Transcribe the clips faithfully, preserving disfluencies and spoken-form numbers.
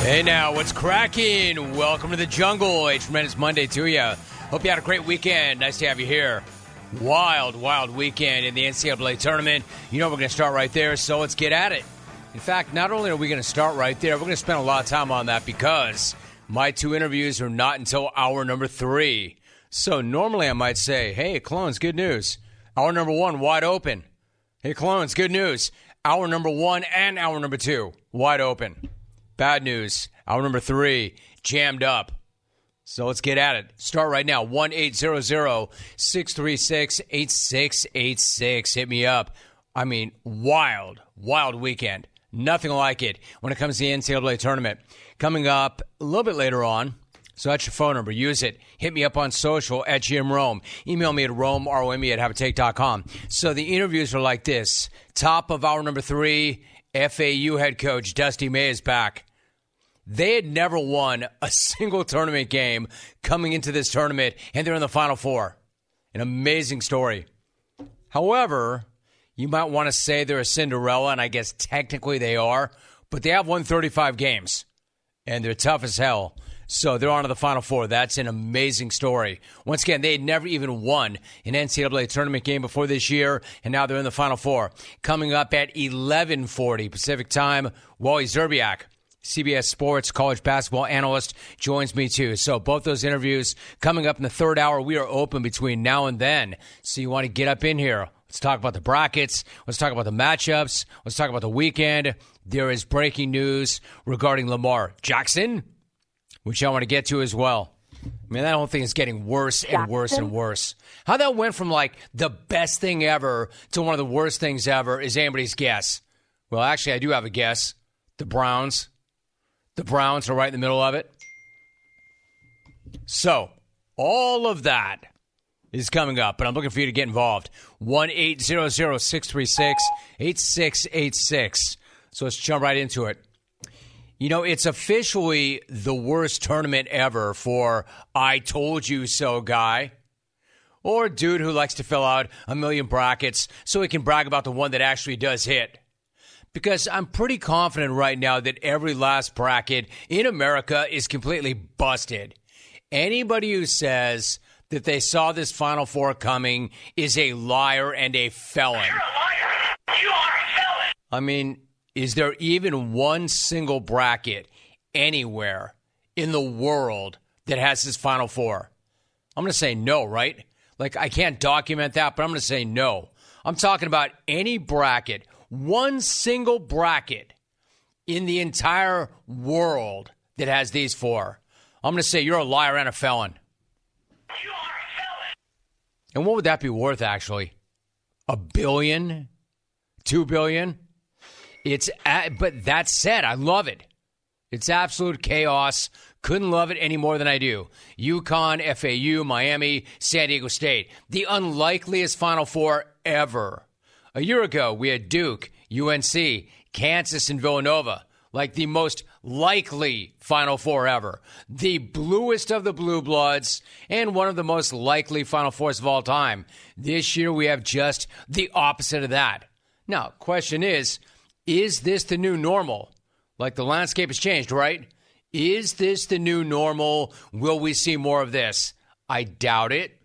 Hey now, what's cracking? Welcome to the jungle. A tremendous Monday to you. Hope you had a great weekend. Nice to have you here. Wild, wild weekend in the N C double A tournament. You know we're going to start right there, so let's get at it. In fact, not only are we going to start right there, we're going to spend a lot of time on that because my two interviews are not until hour number three. So normally I might say, hey, Clones, good news. Hour number one, wide open. Hey, Clones, good news. Hour number one and hour number two, wide open. Bad news. Hour number three, jammed up. So let's get at it. Start right now. one eight hundred six three six eight six eight six. Hit me up. I mean, wild, wild weekend. Nothing like it when it comes to the N C double A tournament. Coming up a little bit later on. So that's your phone number. Use it. Hit me up on social at Jim Rome. Email me at Rome, R O M E, at Habitate dot com. So the interviews are like this. Top of hour number three, F A U head coach Dusty May is back. They had never won a single tournament game coming into this tournament, and they're in the Final Four. An amazing story. However, you might want to say they're a Cinderella, and I guess technically they are, but they have won thirty-five games, and they're tough as hell. So they're on to the Final Four. That's an amazing story. Once again, they had never even won an N C double A tournament game before this year, and now they're in the Final Four. Coming up at eleven forty Pacific Time, Wally Szczerbiak, C B S Sports college basketball analyst, joins me too. So both those interviews coming up in the third hour. We are open between now and then. So you want to get up in here. Let's talk about the brackets. Let's talk about the matchups. Let's talk about the weekend. There is breaking news regarding Lamar Jackson, which I want to get to as well. I mean, that whole thing is getting worse and Jackson? worse and worse. How that went from, like, the best thing ever to one of the worst things ever is anybody's guess. Well, actually, I do have a guess. The Browns. The Browns are right in the middle of it. So, all of that is coming up, but I'm looking for you to get involved. one eight hundred six three six eight six eight six. So let's jump right into it. You know, it's officially the worst tournament ever for I told you so guy or dude who likes to fill out a million brackets so he can brag about the one that actually does hit. Because I'm pretty confident right now that every last bracket in America is completely busted. Anybody who says that they saw this Final Four coming is a liar and a felon. You're a liar. You are a felon. I mean, is there even one single bracket anywhere in the world that has this Final Four? I'm going to say no, right? Like, I can't document that, but I'm going to say no. I'm talking about any bracket, one single bracket in the entire world that has these four. I'm going to say you're a liar and a felon. You are a felon. And what would that be worth, actually? A billion? Two billion? It's at, but that said, I love it. It's absolute chaos. Couldn't love it any more than I do. UConn, F A U, Miami, San Diego State. The unlikeliest Final Four ever. A year ago, we had Duke, U N C, Kansas, and Villanova. Like the most likely Final Four ever. The bluest of the blue bloods and one of the most likely Final Fours of all time. This year, we have just the opposite of that. Now, question is, is this the new normal? Like, the landscape has changed, right? Is this the new normal? Will we see more of this? I doubt it,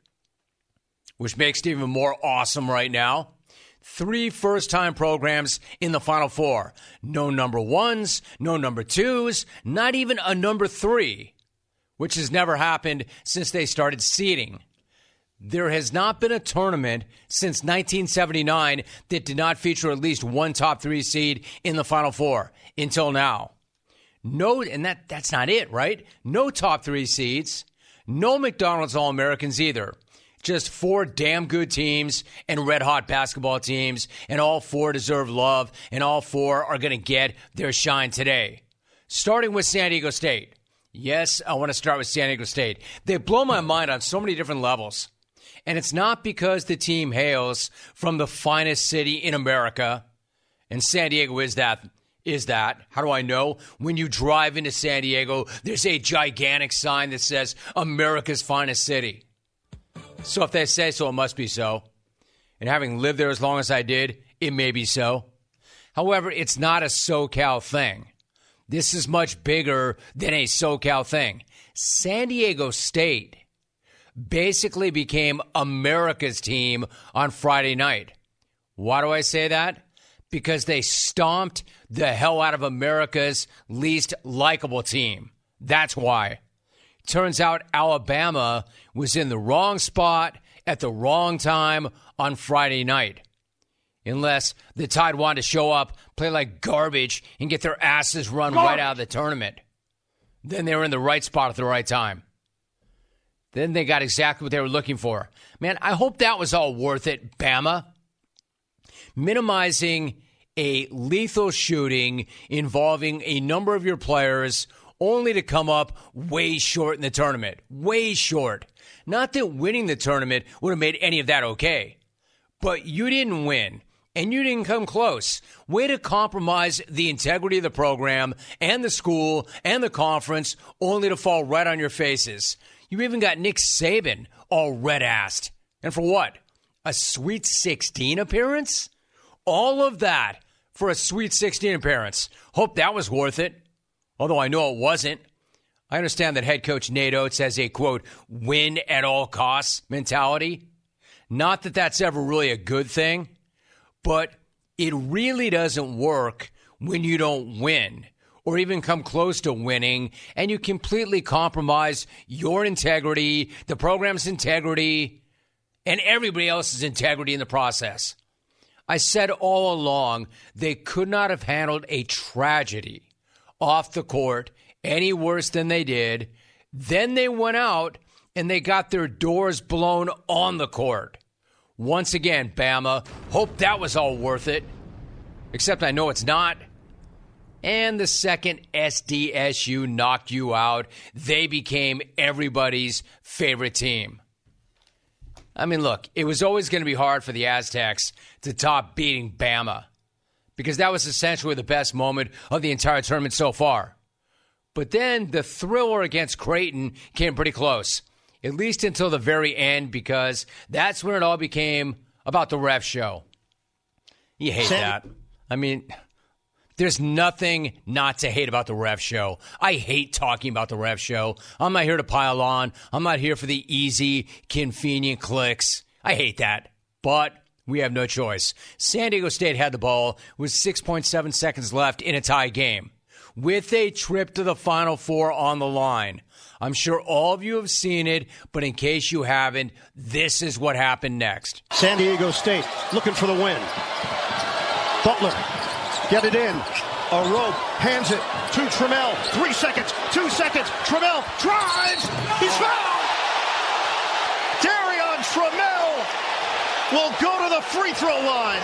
which makes it even more awesome right now. Three first-time programs in the Final Four. No number ones, no number twos, not even a number three, which has never happened since they started seeding. There has not been a tournament since nineteen seventy-nine that did not feature at least one top three seed in the Final Four until now. No, and that, that's not it, right? No top three seeds. No McDonald's All-Americans either. Just four damn good teams and red-hot basketball teams, and all four deserve love, and all four are going to get their shine today. Starting with San Diego State. Yes, I want to start with San Diego State. They blow my mind on so many different levels. And it's not because the team hails from the finest city in America, and San Diego is that. Is that. How do I know? When you drive into San Diego, there's a gigantic sign that says America's finest city. So if they say so, it must be so. And having lived there as long as I did, it may be so. However, it's not a SoCal thing. This is much bigger than a SoCal thing. San Diego State basically became America's team on Friday night. Why do I say that? Because they stomped the hell out of America's least likable team. That's why. Turns out Alabama was in the wrong spot at the wrong time on Friday night. Unless the Tide wanted to show up, play like garbage, and get their asses run garbage. right out of the tournament. Then they were in the right spot at the right time. Then they got exactly what they were looking for. Man, I hope that was all worth it, Bama. Minimizing a lethal shooting involving a number of your players only to come up way short in the tournament. Way short. Not that winning the tournament would have made any of that okay. But you didn't win, and you didn't come close. Way to compromise the integrity of the program and the school and the conference only to fall right on your faces. You even got Nick Saban all red-assed. And for what? A Sweet sixteen appearance? All of that for a Sweet sixteen appearance. Hope that was worth it. Although I know it wasn't. I understand that head coach Nate Oates has a, quote, win at all costs mentality. Not that that's ever really a good thing, but it really doesn't work when you don't win or even come close to winning and you completely compromise your integrity, the program's integrity, and everybody else's integrity in the process. I said all along they could not have handled a tragedy off the court any worse than they did. Then they went out and they got their doors blown on the court. Once again, Bama, hope that was all worth it. Except I know it's not. And the second S D S U knocked you out, they became everybody's favorite team. I mean, look, it was always going to be hard for the Aztecs to top beating Bama because that was essentially the best moment of the entire tournament so far. But then the thriller against Creighton came pretty close, at least until the very end, because that's when it all became about the ref show. You hate Sam- that. I mean, there's nothing not to hate about the ref show. I hate talking about the ref show. I'm not here to pile on. I'm not here for the easy, convenient clicks. I hate that. But we have no choice. San Diego State had the ball with six point seven seconds left in a tie game, with a trip to the Final Four on the line. I'm sure all of you have seen it, but in case you haven't, this is what happened next. San Diego State looking for the win. Butler, get it in. A rope, hands it to Trammell. Three seconds, two seconds. Trammell drives. He's fouled. Darion Trammell will go to the free throw line.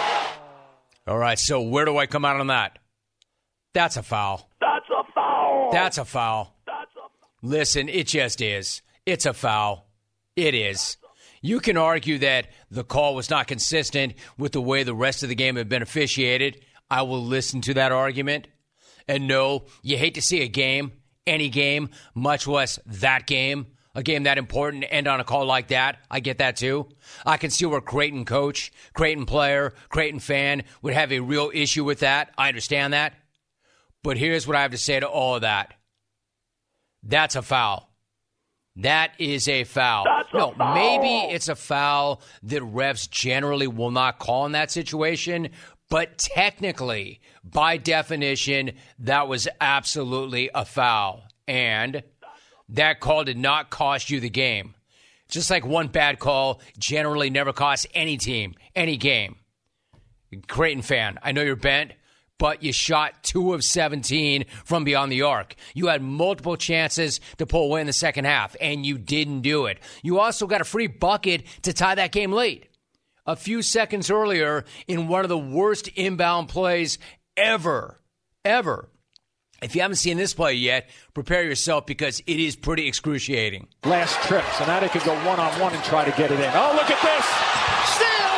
All right, so where do I come out on that? That's a foul. That's a foul. That's a foul. That's a Listen, it just is. It's a foul. It is. You can argue that the call was not consistent with the way the rest of the game had been officiated. I will listen to that argument. And no, you hate to see a game, any game, much less that game, a game that important, end on a call like that. I get that too. I can see where Creighton coach, Creighton player, Creighton fan would have a real issue with that. I understand that. But here's what I have to say to all of that. That's a foul. That is a foul. That's a no, foul. Maybe it's a foul that refs generally will not call in that situation, but technically, by definition, that was absolutely a foul. And that call did not cost you the game. Just like one bad call generally never costs any team, any game. Creighton fan, I know you're bent, but you shot two of seventeen from beyond the arc. You had multiple chances to pull away in the second half, and you didn't do it. You also got a free bucket to tie that game late. A few seconds earlier in one of the worst inbound plays ever, ever. If you haven't seen this play yet, prepare yourself because it is pretty excruciating. Last trip, so now they can go one-on-one and try to get it in. Oh, look at this. Steal,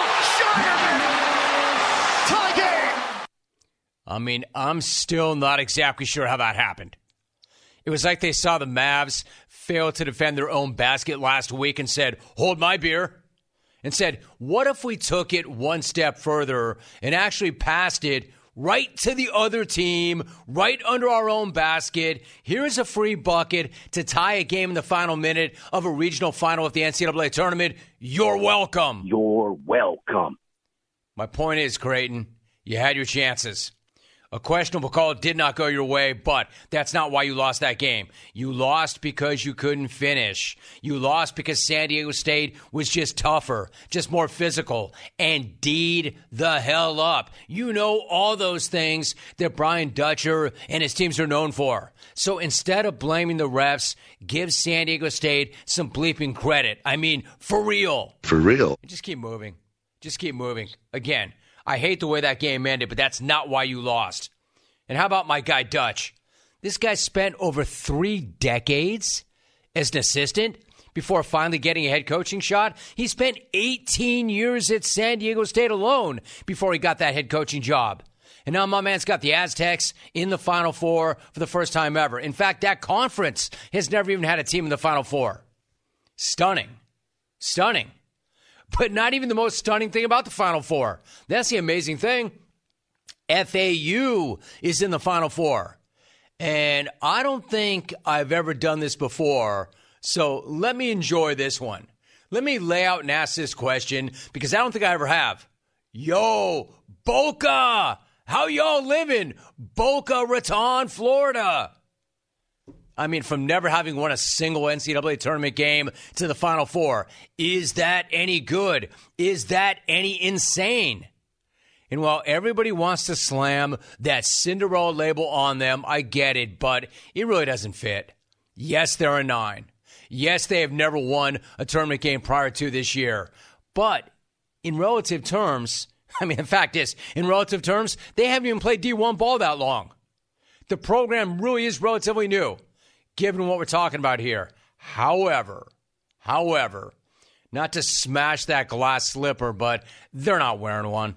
Shireman. Tie game. I mean, I'm still not exactly sure how that happened. It was like they saw the Mavs fail to defend their own basket last week and said, hold my beer. And said, what if we took it one step further and actually passed it right to the other team, right under our own basket. Here's a free bucket to tie a game in the final minute of a regional final of the N C double A tournament. You're welcome. You're welcome. My point is, Creighton, you had your chances. A questionable call did not go your way, but that's not why you lost that game. You lost because you couldn't finish. You lost because San Diego State was just tougher, just more physical, and D'd the hell up. You know all those things that Brian Dutcher and his teams are known for. So instead of blaming the refs, give San Diego State some bleeping credit. I mean, for real. For real. Just keep moving. Just keep moving. Again, I hate the way that game ended, but that's not why you lost. And how about my guy Dutch? This guy spent over three decades as an assistant before finally getting a head coaching shot. He spent eighteen years at San Diego State alone before he got that head coaching job. And now my man's got the Aztecs in the Final Four for the first time ever. In fact, that conference has never even had a team in the Final Four. Stunning. Stunning. But not even the most stunning thing about the Final Four. That's the amazing thing. F A U is in the Final Four. And I don't think I've ever done this before, so let me enjoy this one. Let me lay out and ask this question, because I don't think I ever have. Yo, Boca! How y'all living? Boca Raton, Florida. I mean, from never having won a single N C double A tournament game to the Final Four. Is that any good? Is that any insane? And while everybody wants to slam that Cinderella label on them, I get it, but it really doesn't fit. Yes, they're a nine. Yes, they have never won a tournament game prior to this year. But in relative terms, I mean, the fact is, in relative terms, they haven't even played D one ball that long. The program really is relatively new, given what we're talking about here. However, however, not to smash that glass slipper, but they're not wearing one.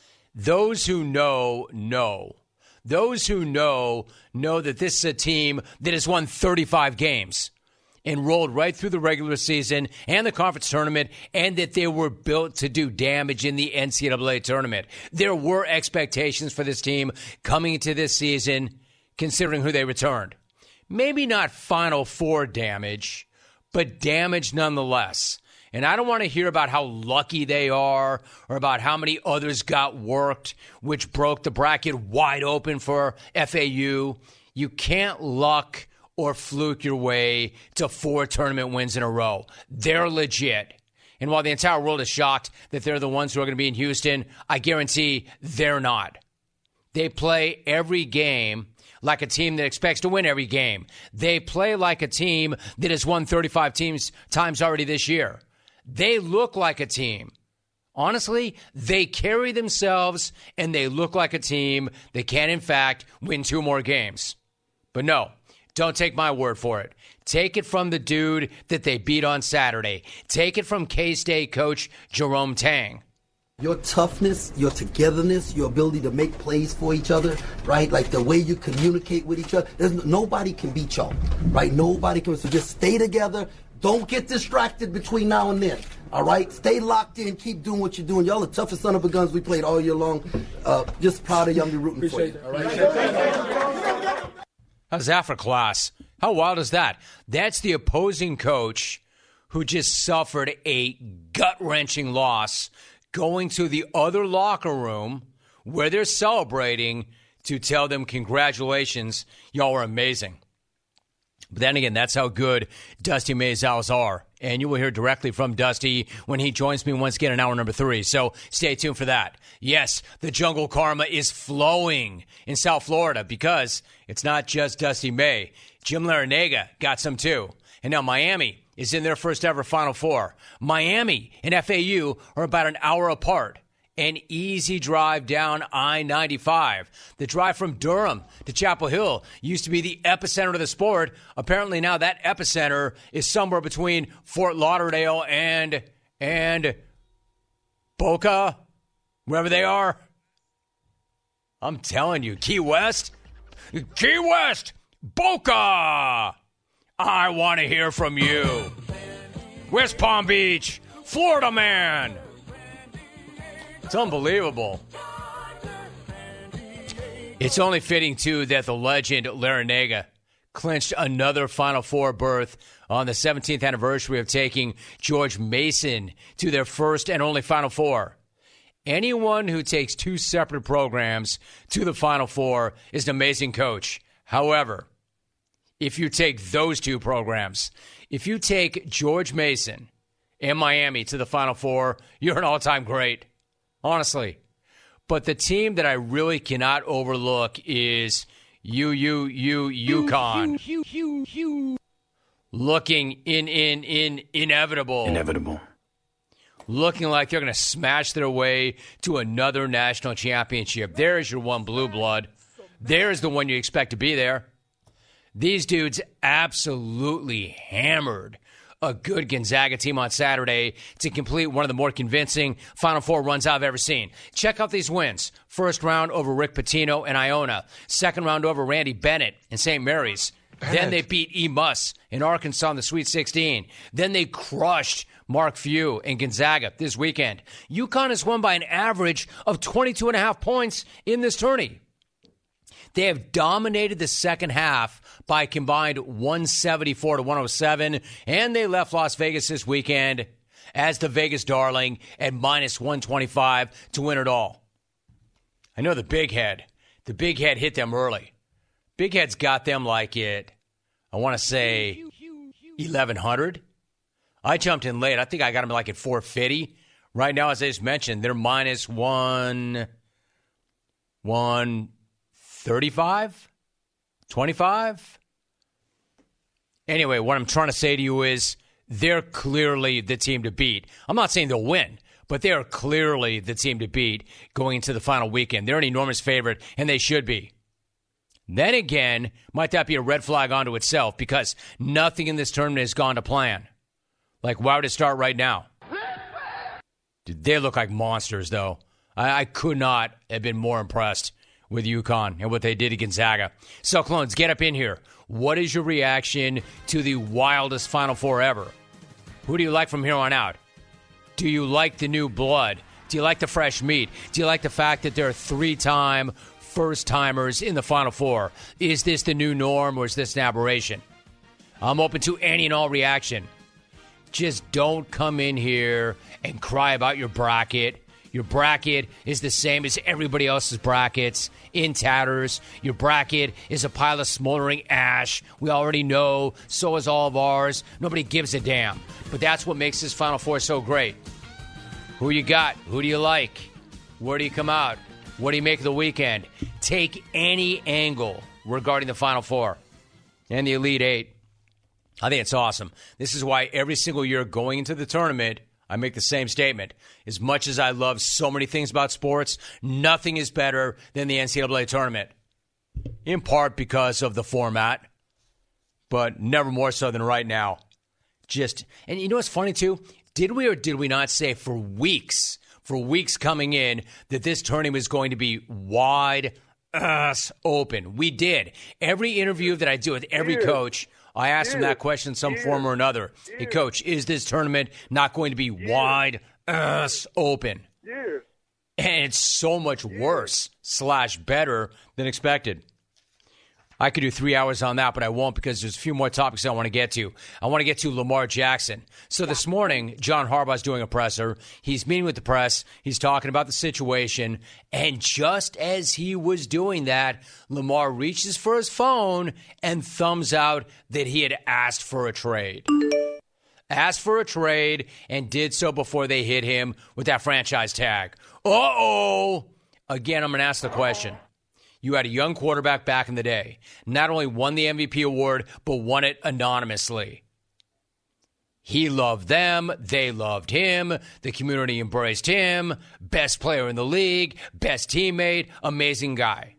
Those who know, know. Those who know, know that this is a team that has won thirty-five games and rolled right through the regular season and the conference tournament, and that they were built to do damage in the N C double A tournament. There were expectations for this team coming into this season, considering who they returned. Maybe not Final Four damage, but damage nonetheless. And I don't want to hear about how lucky they are or about how many others got worked, which broke the bracket wide open for F A U. You can't luck or fluke your way to four tournament wins in a row. They're legit. And while the entire world is shocked that they're the ones who are going to be in Houston, I guarantee they're not. They play every game like a team that expects to win every game. They play like a team that has won thirty-five teams times already this year. They look like a team. Honestly, they carry themselves and they look like a team that can, in fact, win two more games. But no, don't take my word for it. Take it from the dude that they beat on Saturday. Take it from K-State coach Jerome Tang. Your toughness, your togetherness, your ability to make plays for each other, right? Like the way you communicate with each other. There's, nobody can beat y'all, right? Nobody can. So just stay together. Don't get distracted between now and then, all right? Stay locked in. Keep doing what you're doing. Y'all the toughest son of a guns we played all year long. Uh, just proud of y'all. Be rooting Appreciate for you, all right? How's that for class? How wild is that? That's the opposing coach who just suffered a gut-wrenching loss, going to the other locker room where they're celebrating to tell them congratulations, y'all were amazing. But then again, that's how good Dusty Maisels are. And you will hear directly from Dusty when he joins me once again in hour number three. So stay tuned for that. Yes, the Jungle Karma is flowing in South Florida because it's not just Dusty May. Jim Larinaga got some too. And now Miami is in their first ever Final Four. Miami and F A U are about an hour apart. An easy drive down I ninety-five. The drive from Durham to Chapel Hill used to be the epicenter of the sport. Apparently now that epicenter is somewhere between Fort Lauderdale and, and Boca, wherever they are. I'm telling you, Key West, Key West, Boca. I want to hear from you. West Palm Beach, Florida man. It's unbelievable. It's only fitting, too, that the legend Larrañaga clinched another Final Four berth on the seventeenth anniversary of taking George Mason to their first and only Final Four. Anyone who takes two separate programs to the Final Four is an amazing coach. However, if you take those two programs, if you take George Mason and Miami to the Final Four, you're an all-time great. Honestly. But the team that I really cannot overlook is you, you, you, UConn. You, you, you, you. Looking in, in, in, inevitable. Inevitable. Looking like they're going to smash their way to another national championship. There's your one blue blood. There's the one you expect to be there. These dudes absolutely hammered a good Gonzaga team on Saturday to complete one of the more convincing Final Four runs I've ever seen. Check out these wins. First round over Rick Pitino and Iona. Second round over Randy Bennett and Saint Mary's. Bennett. Then they beat E. Muss in Arkansas in the Sweet sixteen. Then they crushed Mark Few and Gonzaga this weekend. UConn has won by an average of twenty-two and a half points in this tourney. They have dominated the second half by a combined one seventy-four to one oh seven, and they left Las Vegas this weekend as the Vegas darling at minus one twenty-five to win it all. I know the Big Head. The Big Head hit them early. Big Head's got them like it, I want to say, eleven hundred. I jumped in late. I think I got them like at four fifty. Right now, as I just mentioned, they're minus one, one thirty-five, twenty-five. Anyway, what I'm trying to say to you is they're clearly the team to beat. I'm not saying they'll win, but they are clearly the team to beat going into the final weekend. They're an enormous favorite, and they should be. Then again, might that be a red flag onto itself because nothing in this tournament has gone to plan. Like, why would it start right now? Dude, they look like monsters, though. I, I could not have been more impressed with UConn and what they did to Gonzaga. So, Clones, get up in here. What is your reaction to the wildest Final Four ever? Who do you like from here on out? Do you like the new blood? Do you like the fresh meat? Do you like the fact that there are three-time first-timers in the Final Four? Is this the new norm or is this an aberration? I'm open to any and all reaction. Just don't come in here and cry about your bracket. Your bracket is the same as everybody else's brackets, in tatters. Your bracket is a pile of smoldering ash. We already know. So is all of ours. Nobody gives a damn. But that's what makes this Final Four so great. Who you got? Who do you like? Where do you come out? What do you make of the weekend? Take any angle regarding the Final Four and the Elite Eight. I think it's awesome. This is why every single year going into the tournament, I make the same statement. As much as I love so many things about sports, nothing is better than the N C double A tournament. In part because of the format, but never more so than right now. Just, and you know what's funny too? Did we or did we not say for weeks, for weeks coming in, that this tournament was going to be wide ass open? We did. Every interview that I do with every yeah. coach, I asked yeah. him that question in some yeah. form or another. Yeah. Hey, Coach, is this tournament not going to be yeah. wide ass open? Yeah. And it's so much yeah. worse slash better than expected. I could do three hours on that, but I won't because there's a few more topics I want to get to. I want to get to Lamar Jackson. So this morning, John Harbaugh's doing a presser. He's meeting with the press. He's talking about the situation. And just as he was doing that, Lamar reaches for his phone and thumbs out that he had asked for a trade. Asked for a trade and did so before they hit him with that franchise tag. Uh-oh. Again, I'm going to ask the question. You had a young quarterback back in the day. Not only won the M V P award, but won it anonymously. He loved them. They loved him. The community embraced him. Best player in the league. Best teammate. Amazing guy.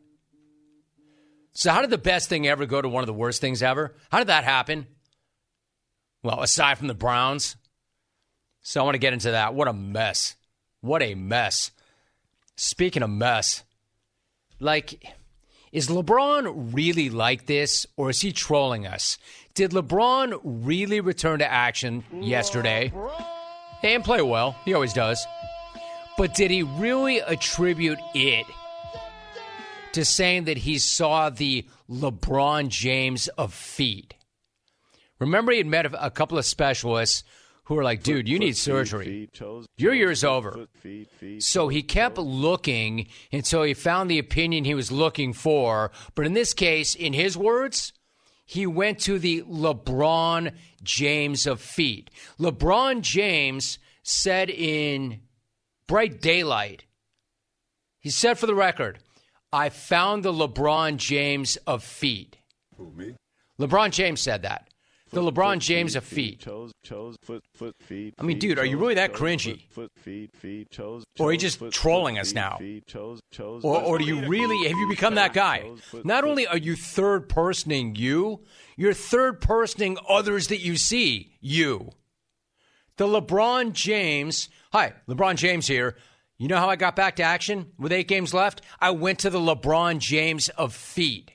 So how did the best thing ever go to one of the worst things ever? How did that happen? Well, aside from the Browns. So I want to get into that. What a mess. What a mess. Speaking of mess. Like, is LeBron really like this, or is he trolling us? Did LeBron really return to action yesterday? And play well. He always does. But did he really attribute it to saying that he saw the LeBron James of feet. Remember, he had met a, a couple of specialists who were like, dude, you need surgery. Your year's over. So he kept looking until he found the opinion he was looking for. But in this case, in his words, he went to the LeBron James of feet. LeBron James said in bright daylight, he said for the record, I found the LeBron James of feet. Who, me? LeBron James said that. The LeBron James of feet. I mean, dude, are you really that cringy? Or are you just trolling us now? Or, or do you really, have you become that guy? Not only are you third-personing you, you're third-personing others that you see, you. The LeBron James, hi, LeBron James here. You know how I got back to action with eight games left? I went to the LeBron James of feet.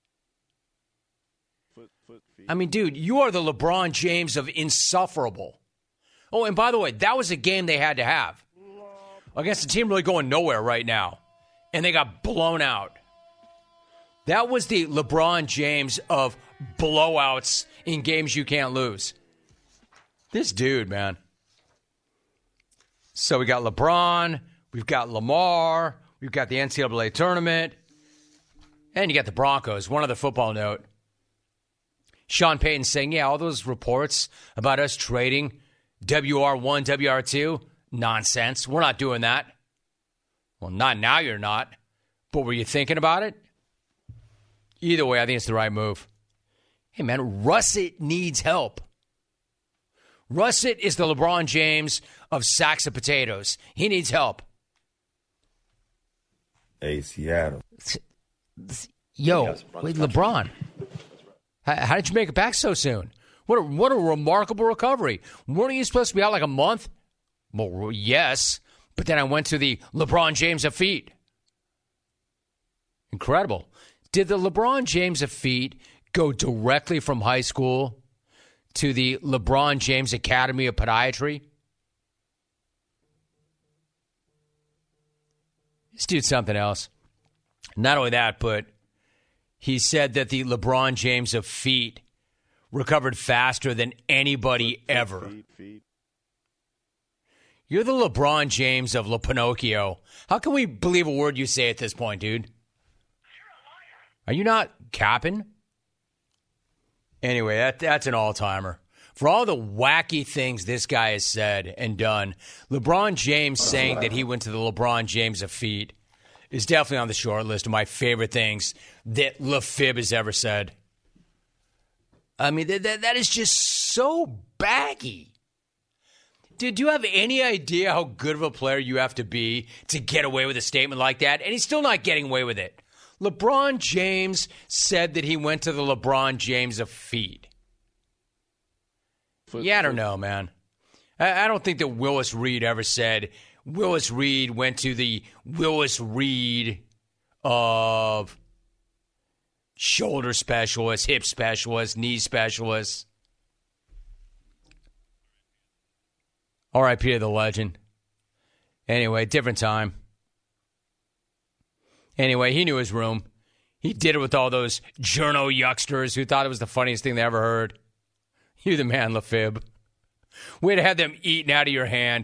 I mean, dude, you are the LeBron James of insufferable. Oh, and by the way, that was a game they had to have against a team really going nowhere right now, and they got blown out. That was the LeBron James of blowouts in games you can't lose. This dude, man. So we got LeBron, we've got Lamar, we've got the N C double A tournament, and you got the Broncos. One other football note. Sean Payton saying, yeah, all those reports about us trading W R one, W R two, nonsense. We're not doing that. Well, not now you're not. But were you thinking about it? Either way, I think it's the right move. Hey, man, Russet needs help. Russet is the LeBron James of sacks of potatoes. He needs help. Hey, Seattle. Yo, wait, LeBron. How, how did you make it back so soon? What a, what a remarkable recovery. Weren't you supposed to be out like a month? Well, yes, but then I went to the LeBron James of feet. Incredible. Did the LeBron James of feet go directly from high school to the LeBron James Academy of Podiatry? This dude's something else. Not only that, but he said that the LeBron James of feet recovered faster than anybody ever. You're the LeBron James of Le Pinocchio. How can we believe a word you say at this point, dude? Are you not capping? Anyway, that, that's an all-timer. For all the wacky things this guy has said and done, LeBron James saying that he went to the LeBron James of feet is definitely on the short list of my favorite things that LeFib has ever said. I mean, that, that, that is just so baggy. Dude, do you have any idea how good of a player you have to be to get away with a statement like that? And he's still not getting away with it. LeBron James said that he went to the LeBron James of feet. Yeah, I don't know, man. I, I don't think that Willis Reed ever said Willis Reed went to the Willis Reed of shoulder specialist, hip specialist, knee specialist. R I P to the legend. Anyway, different time. Anyway, he knew his room. He did it with all those journo yucksters who thought it was the funniest thing they ever heard. You the man, LeFib. Way to have them eaten out of your hand.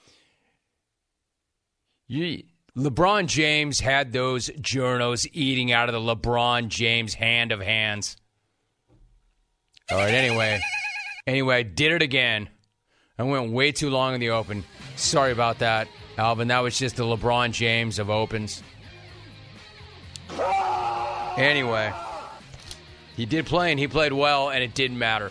You, LeBron James had those journos eating out of the LeBron James hand of hands. All right, anyway. Anyway, I did it again. I went way too long in the open. Sorry about that, Alvin. That was just the LeBron James of opens. Anyway, he did play, and he played well, and it didn't matter.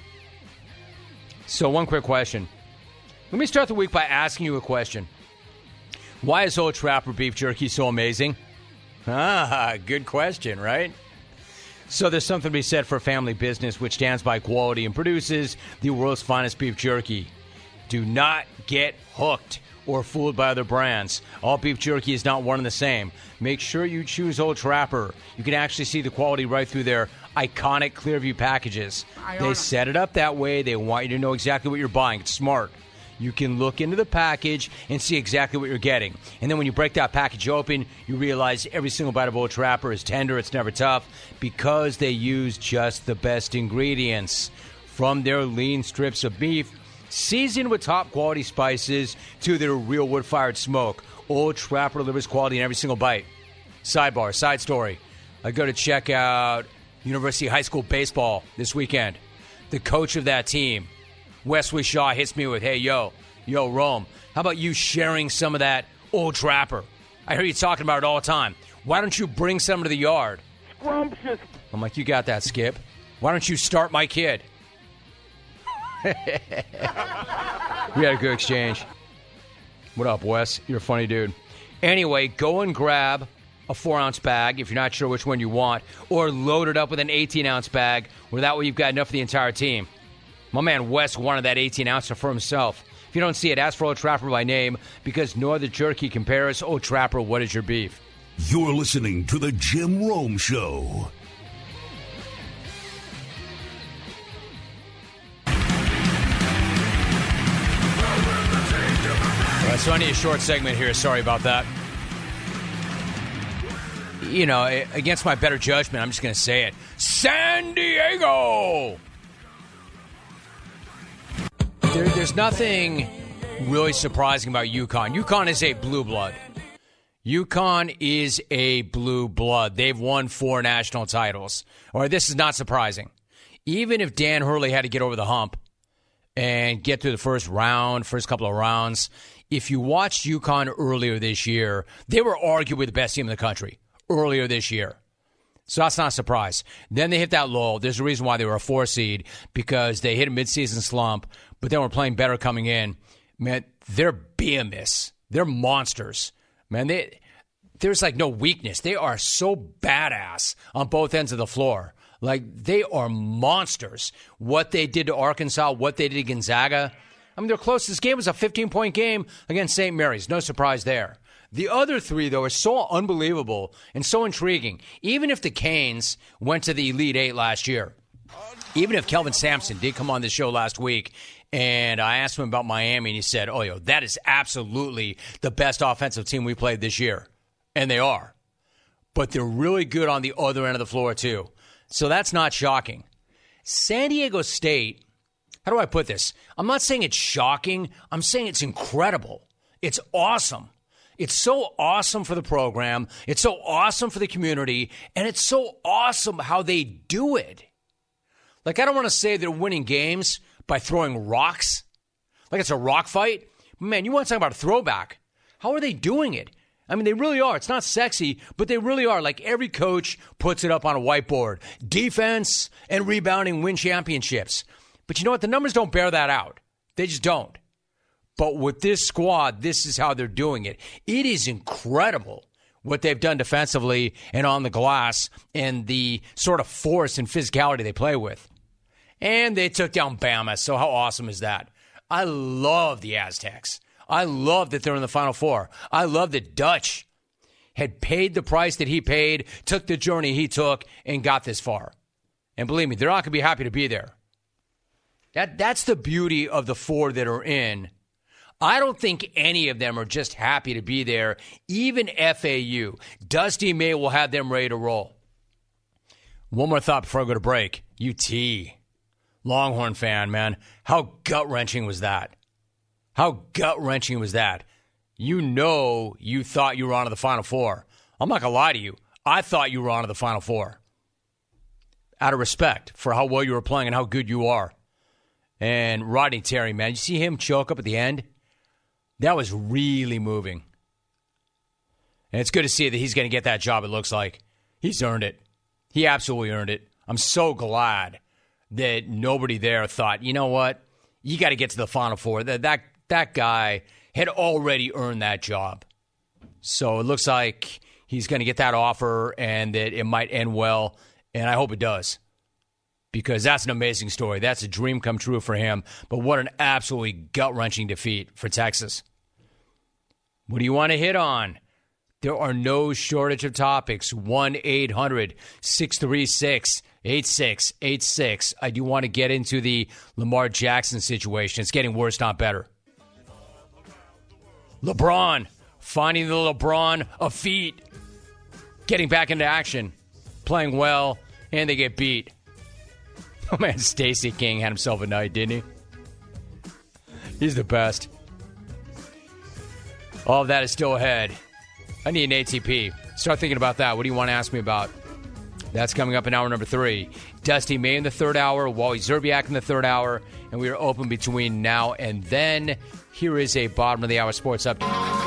So one quick question. Let me start the week by asking you a question. Why is Old Trapper beef jerky so amazing? Ah, good question, right? So there's something to be said for a family business which stands by quality and produces the world's finest beef jerky. Do not get hooked or fooled by other brands. All beef jerky is not one and the same. Make sure you choose Old Trapper. You can actually see the quality right through their iconic Clearview packages. They set it up that way. They want you to know exactly what you're buying. It's smart. you can look into the package and see exactly what you're getting. And then when you break that package open, you realize every single bite of Old Trapper is tender, it's never tough, because they use just the best ingredients. From their lean strips of beef, seasoned with top-quality spices, to their real wood-fired smoke, Old Trapper delivers quality in every single bite. Sidebar, side story. I go to check out University High School baseball this weekend. The coach of that team, Wesley Shaw, hits me with, hey, yo, yo, Rome, how about you sharing some of that Old Trapper? I hear you talking about it all the time. Why don't you bring some to the yard? Scrumptious. I'm like, you got that, Skip. Why don't you start my kid? We had a good exchange. What up, Wes? You're a funny dude. Anyway, go and grab a four-ounce bag if you're not sure which one you want, or load it up with an eighteen-ounce bag, where that way you've got enough for the entire team. My man Wes wanted that eighteen-ouncer for himself. If you don't see it, ask for Old Trapper by name, because no other jerky compares. Old Trapper, what is your beef? You're listening to The Jim Rome Show. Uh, so I need a short segment here. Sorry about that. You know, against my better judgment, I'm just going to say it. San Diego! There, there's nothing really surprising about UConn. UConn is a blue blood. UConn is a blue blood. They've won four national titles. Or this is not surprising. Even if Dan Hurley had to get over the hump and get through the first round, first couple of rounds, if you watched UConn earlier this year, they were arguably the best team in the country earlier this year. So that's not a surprise. Then they hit that lull. There's a reason why they were a four seed, because they hit a midseason slump, but then were playing better coming in. Man, they're B M S. They're monsters. Man, they there's like no weakness. They are so badass on both ends of the floor. Like, they are monsters. What they did to Arkansas, what they did to Gonzaga. I mean, their closest game was a fifteen-point game against Saint Mary's. No surprise there. The other three, though, are so unbelievable and so intriguing. Even if the Canes went to the Elite Eight last year, even if Kelvin Sampson did come on this show last week, and I asked him about Miami, and he said, oh, yo, that is absolutely the best offensive team we played this year. And they are. But they're really good on the other end of the floor, too. So that's not shocking. San Diego State, how do I put this? I'm not saying it's shocking. I'm saying it's incredible. It's awesome. It's so awesome for the program. It's so awesome for the community. And it's so awesome how they do it. Like, I don't want to say they're winning games by throwing rocks. Like it's a rock fight. Man, you want to talk about a throwback. How are they doing it? I mean, they really are. It's not sexy, but they really are. Like, every coach puts it up on a whiteboard. Defense and rebounding win championships. But you know what? The numbers don't bear that out. They just don't. But with this squad, this is how they're doing it. It is incredible what they've done defensively and on the glass, and the sort of force and physicality they play with. And they took down Bama, so how awesome is that? I love the Aztecs. I love that they're in the Final Four. I love that Dutch had paid the price that he paid, took the journey he took, and got this far. And believe me, they're not going to be happy to be there. That That's the beauty of the four that are in. I don't think any of them are just happy to be there. Even F A U. Dusty May will have them ready to roll. One more thought before I go to break. U T. Longhorn fan, man. How gut-wrenching was that? How gut-wrenching was that? You know you thought you were on to the Final Four. I'm not going to lie to you. I thought you were on to the Final Four. Out of respect for how well you were playing and how good you are. And Rodney Terry, man, you see him choke up at the end? That was really moving. And it's good to see that he's going to get that job, it looks like. He's earned it. He absolutely earned it. I'm so glad that nobody there thought, you know what? You got to get to the Final Four. That, that, that guy had already earned that job. So it looks like he's going to get that offer and that it might end well. And I hope it does. Because that's an amazing story. That's a dream come true for him. But what an absolutely gut-wrenching defeat for Texas. What do you want to hit on? There are no shortage of topics. one eight hundred six three six eight six eight six. I do want to get into the Lamar Jackson situation. It's getting worse, not better. LeBron, finding the LeBron of feet, getting back into action, playing well, and they get beat. Oh, man, Stacey King had himself a night, didn't he? He's the best. All of that is still ahead. I need an A T P. Start thinking about that. What do you want to ask me about? That's coming up in hour number three. Dusty May in the third hour, Wally Zerbiak in the third hour, and we are open between now and then. Here is a bottom of the hour sports update.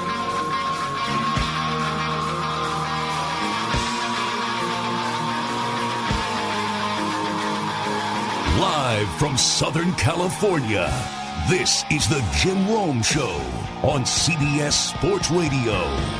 Live from Southern California, this is the Jim Rome Show on C B S Sports Radio.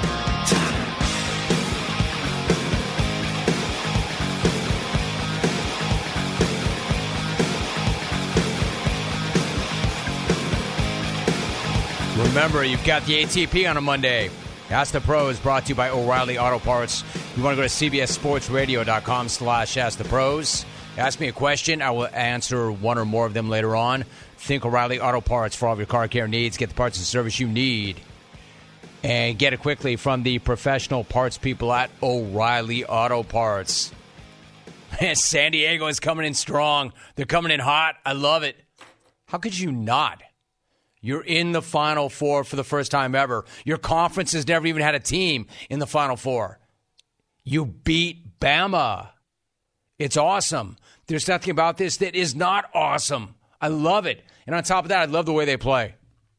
Remember, you've got the A T P on a Monday. Ask the Pros, brought to you by O'Reilly Auto Parts. You want to go to C B S Sports Radio dot com slash Ask the Pros. Ask me a question. I will answer one or more of them later on. Think O'Reilly Auto Parts for all of your car care needs. Get the parts and service you need. And get it quickly from the professional parts people at O'Reilly Auto Parts. San Diego is coming in strong. They're coming in hot. I love it. How could you not? You're in the Final Four for the first time ever. Your conference has never even had a team in the Final Four. You beat Bama. It's awesome. There's nothing about this that is not awesome. I love it. And on top of that, I love the way they play.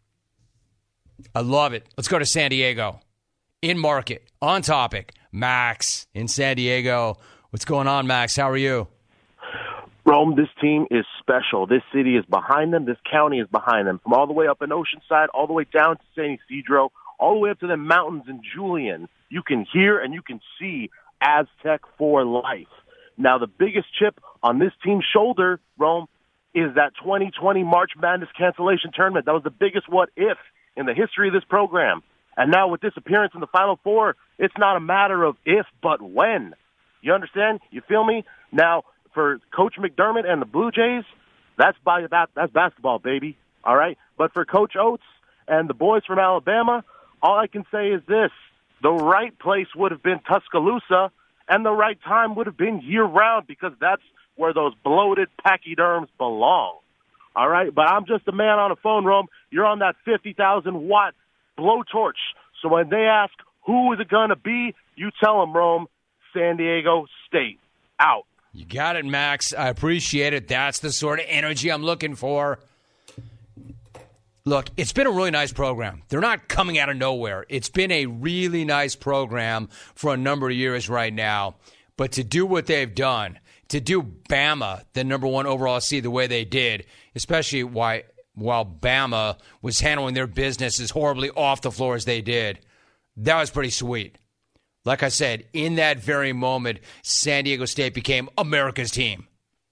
I love it. Let's go to San Diego. In market, on topic, Max in San Diego. What's going on, Max? How are you? Rome, this team is special. This city is behind them. This county is behind them. From all the way up in Oceanside, all the way down to San Ysidro, all the way up to the mountains in Julian, you can hear and you can see Aztec for life. Now, the biggest chip on this team's shoulder, Rome, is that twenty twenty March Madness cancellation tournament. That was the biggest what-if in the history of this program. And now with this appearance in the Final Four, it's not a matter of if, but when. You understand? You feel me? Now, for Coach McDermott and the Blue Jays, that's by that that's basketball, baby. All right? But for Coach Oates and the boys from Alabama, all I can say is this. The right place would have been Tuscaloosa, and the right time would have been year-round, because that's where those bloated pachyderms belong. All right? But I'm just a man on a phone, Rome. You're on that fifty thousand watt blowtorch. So when they ask, who is it going to be, you tell them, Rome, San Diego State. Out. You got it, Max. I appreciate it. That's the sort of energy I'm looking for. Look, it's been a really nice program. They're not coming out of nowhere. It's been a really nice program for a number of years right now. But to do what they've done, to do Bama, the number one overall seed, the way they did, especially why, while Bama was handling their business as horribly off the floor as they did, that was pretty sweet. Like I said, in that very moment, San Diego State became America's team.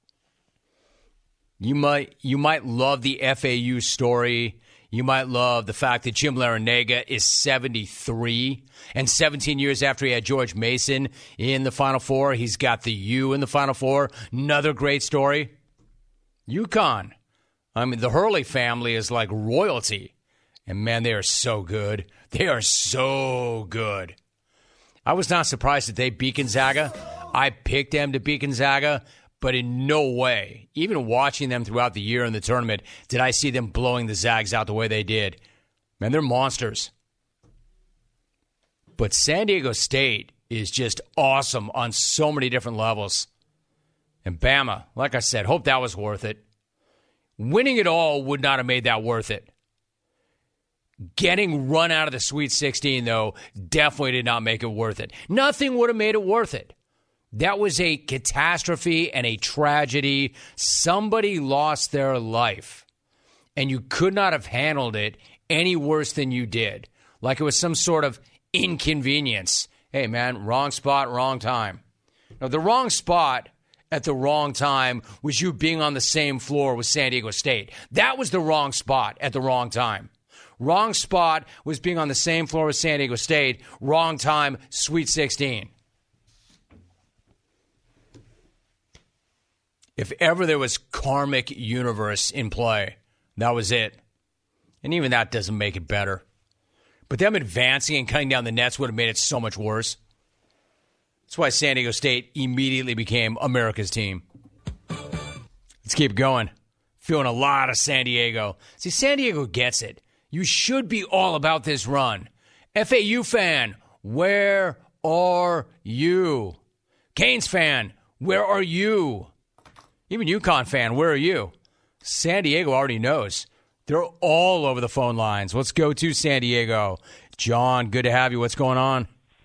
You might you might love the F A U story. You might love the fact that Jim Larrañaga is seventy-three, and seventeen years after he had George Mason in the Final Four, he's got the U in the Final Four. Another great story. UConn. I mean, the Hurley family is like royalty. And, man, they are so good. They are so good. I was not surprised that they beat Gonzaga. I picked them to beat Gonzaga, but in no way, even watching them throughout the year in the tournament, did I see them blowing the Zags out the way they did. Man, they're monsters. But San Diego State is just awesome on so many different levels. And Bama, like I said, hope that was worth it. Winning it all would not have made that worth it. Getting run out of the Sweet sixteen, though, definitely did not make it worth it. Nothing would have made it worth it. That was a catastrophe and a tragedy. Somebody lost their life, and you could not have handled it any worse than you did. Like it was some sort of inconvenience. Hey, man, wrong spot, wrong time. Now, the wrong spot at the wrong time was you being on the same floor with San Diego State. That was the wrong spot at the wrong time. Wrong spot was being on the same floor with San Diego State. Wrong time, Sweet sixteen. If ever there was karmic universe in play, that was it. And even that doesn't make it better. But them advancing and cutting down the nets would have made it so much worse. That's why San Diego State immediately became America's team. Let's keep going. Feeling a lot of San Diego. See, San Diego gets it. You should be all about this run. F A U fan, where are you? Canes fan, where are you? Even UConn fan, where are you? San Diego already knows. They're all over the phone lines. Let's go to San Diego. John, good to have you. What's going on?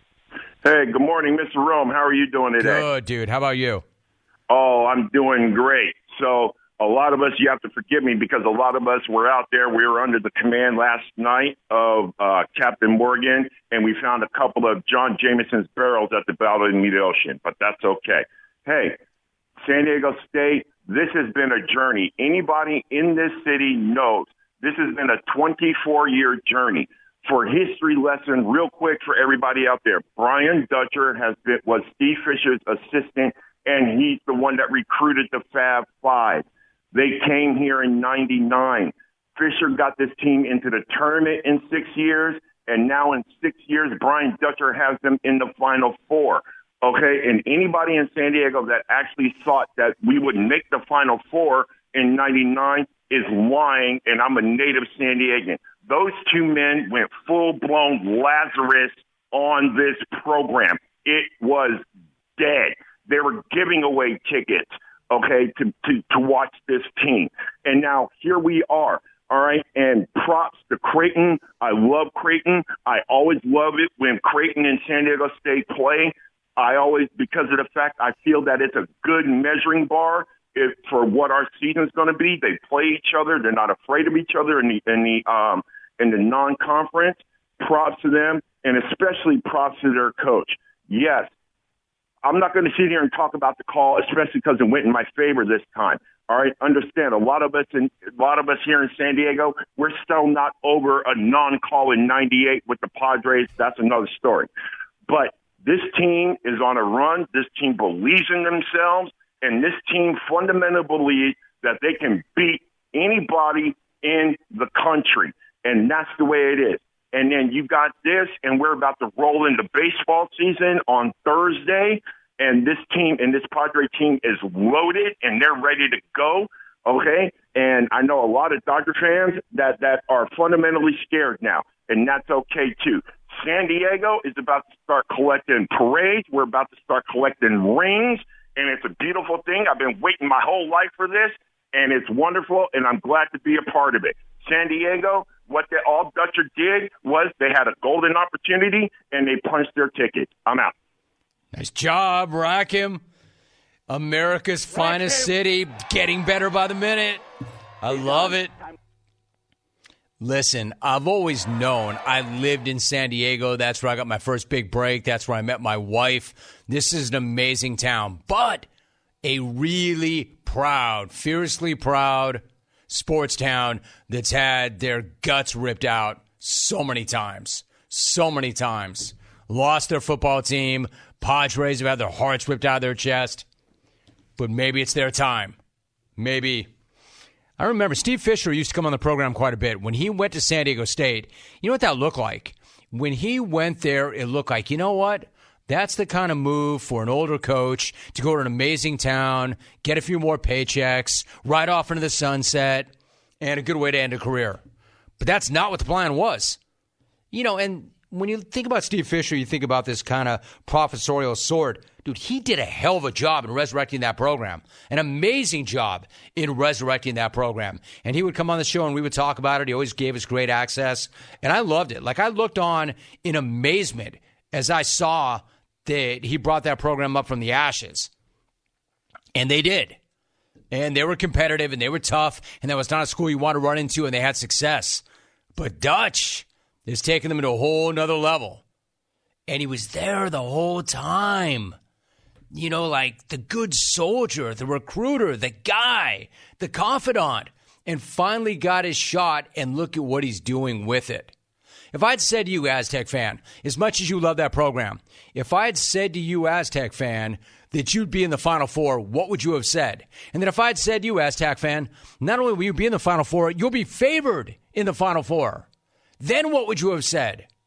Hey, good morning, Mister Rome. How are you doing today? Good, dude. How about you? Oh, I'm doing great. So a lot of us, you have to forgive me because a lot of us were out there. We were under the command last night of uh, Captain Morgan, and we found a couple of John Jameson's barrels at the bottom of the ocean, but that's okay. Hey, San Diego State, this has been a journey. Anybody in this city knows this has been a twenty-four-year journey. For history lesson, real quick for everybody out there, Brian Dutcher has been was Steve Fisher's assistant, and he's the one that recruited the Fab Five. They came here in ninety-nine. Fisher got this team into the tournament in six years, and now in six years, Brian Dutcher has them in the Final Four. Okay, and anybody in San Diego that actually thought that we would make the Final Four in ninety-nine is lying, and I'm a native San Diegan. Those two men went full-blown Lazarus on this program. It was dead. They were giving away tickets, okay, to, to, to watch this team. And now here we are, all right, and props to Creighton. I love Creighton. I always love it when Creighton and San Diego State play. I always, because of the fact I feel that it's a good measuring bar if, for what our season's going to be. They play each other. They're not afraid of each other in the in the um, in the non-conference. Props to them, and especially props to their coach. Yes, I'm not going to sit here and talk about the call, especially because it went in my favor this time. All right, understand. A lot of us in a lot of us here in San Diego, we're still not over a non-call in ninety-eight with the Padres. That's another story. But this team is on a run. This team believes in themselves, and this team fundamentally believes that they can beat anybody in the country, and that's the way it is. And then you got this, and we're about to roll into baseball season on Thursday, and this team and this Padre team is loaded, and they're ready to go, okay? And I know a lot of Dodger fans that, that are fundamentally scared now, and that's okay too. San Diego is about to start collecting parades. We're about to start collecting rings, and it's a beautiful thing. I've been waiting my whole life for this, and it's wonderful, and I'm glad to be a part of it. San Diego, what they, all Dutcher did was they had a golden opportunity, and they punched their ticket. I'm out. Nice job, Rakim. America's finest city, getting better by the minute. I love it. Listen, I've always known I lived in San Diego. That's where I got my first big break. That's where I met my wife. This is an amazing town, but a really proud, fiercely proud sports town that's had their guts ripped out so many times. So many times. Lost their football team. Padres have had their hearts ripped out of their chest. But maybe it's their time. Maybe. I remember Steve Fisher used to come on the program quite a bit. When he went to San Diego State, you know what that looked like? When he went there, it looked like, you know what? That's the kind of move for an older coach to go to an amazing town, get a few more paychecks, ride off into the sunset, and a good way to end a career. But that's not what the plan was. You know, and when you think about Steve Fisher, you think about this kind of professorial sort. Dude, he did a hell of a job in resurrecting that program. An amazing job in resurrecting that program. And he would come on the show and we would talk about it. He always gave us great access. And I loved it. Like, I looked on in amazement as I saw that he brought that program up from the ashes. And they did. And they were competitive and they were tough. And that was not a school you want to run into, and they had success. But Dutch is taking them to a whole nother level. And he was there the whole time. You know, like the good soldier, the recruiter, the guy, the confidant, and finally got his shot, and look at what he's doing with it. If I'd said to you, Aztec fan, as much as you love that program, if I had said to you, Aztec fan, that you'd be in the Final Four, what would you have said? And then if I'd said to you, Aztec fan, not only will you be in the Final Four, you'll be favored in the Final Four. Then what would you have said?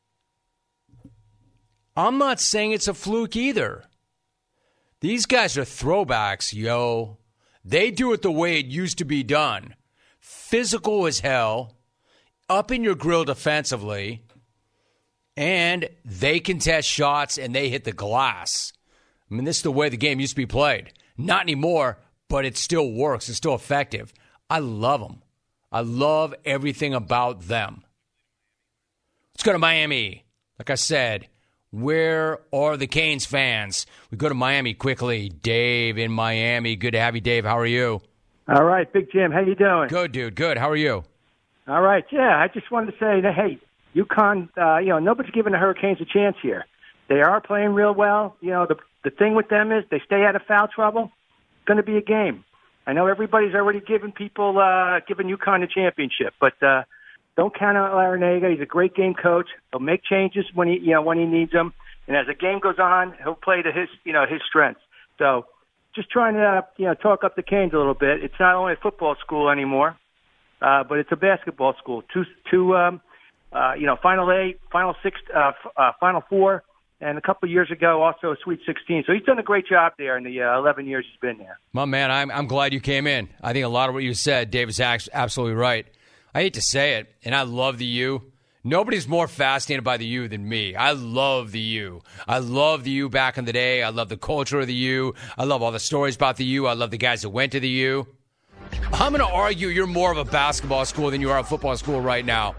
I'm not saying it's a fluke either. These guys are throwbacks, yo. They do it the way it used to be done. Physical as hell, up in your grill defensively, and they contest shots and they hit the glass. I mean, this is the way the game used to be played. Not anymore, but it still works. It's still effective. I love them. I love everything about them. Let's go to Miami. Like I said, where are the Canes fans? We go to Miami quickly. Dave in Miami. Good to have you, Dave. How are you? All right, Big Jim. How you doing? Good, dude. Good. How are you? All right. Yeah, I just wanted to say that, hey, UConn, uh, you know, nobody's giving the Hurricanes a chance here. They are playing real well. You know, the the thing with them is they stay out of foul trouble. It's going to be a game. I know everybody's already giving people, uh, giving UConn the championship, but uh, don't count out Larinaga. He's a great game coach. He'll make changes when he, you know, when he needs them. And as the game goes on, he'll play to his, you know, his strengths. So, just trying to, uh, you know, talk up the Canes a little bit. It's not only a football school anymore, uh, but it's a basketball school. Two, two, um, uh, you know, Final Eight, Final Six, uh, f- uh, Final Four, and a couple of years ago also a Sweet sixteen. So he's done a great job there in the uh, eleven years he's been there. My man, I'm I'm glad you came in. I think a lot of what you said, Dave, is absolutely right. I hate to say it, and I love the U. Nobody's more fascinated by the U than me. I love the U. I love the U back in the day. I love the culture of the U. I love all the stories about the U. I love the guys that went to the U. I'm going to argue you're more of a basketball school than you are a football school right now.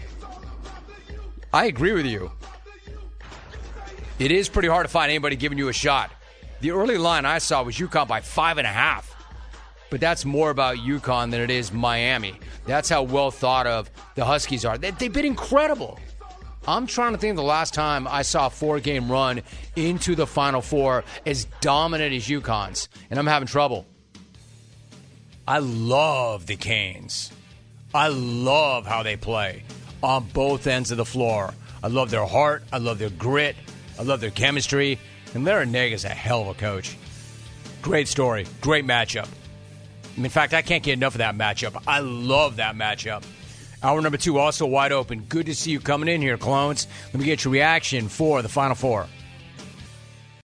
I agree with you. It is pretty hard to find anybody giving you a shot. The early line I saw was UConn by five and a half. But that's more about UConn than it is Miami. That's how well thought of the Huskies are. They, they've been incredible. I'm trying to think of the last time I saw a four-game run into the Final Four as dominant as UConn's, and I'm having trouble. I love the Canes. I love how they play on both ends of the floor. I love their heart. I love their grit. I love their chemistry. And Larinaga a hell of a coach. Great story. Great matchup. In fact, I can't get enough of that matchup. I love that matchup. Hour number two also wide open. Good to see you coming in here, clones. Let me get your reaction for the Final Four.